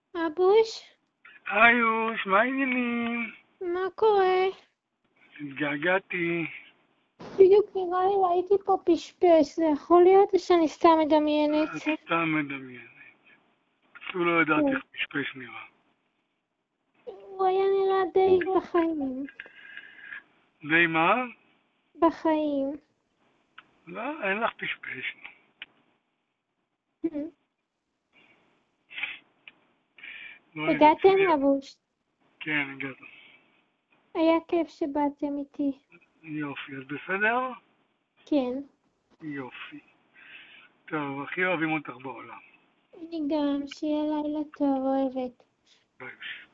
אבוש, היוש, מה העניינים? מה קורה? התגעגעתי. בדיוק נראה לי ראיתי פה פשפש, זה יכול להיות או שאני סתם מדמיינת? את סתם מדמיינת. אפילו לא יודעת כן. איך פשפש נראה. הוא היה נראה די בחיים. די מה? בחיים. לא, אין לך פשפש. לא יודעת. הגעתם אבוש? כן, הגעתי. היה כיף שבאתם איתי. יופי, אז בסדר? כן. יופי. טוב, הכי אוהבים אותך בעולם. אני גם, שיהיה לילה טוב, אוהבת. ביי.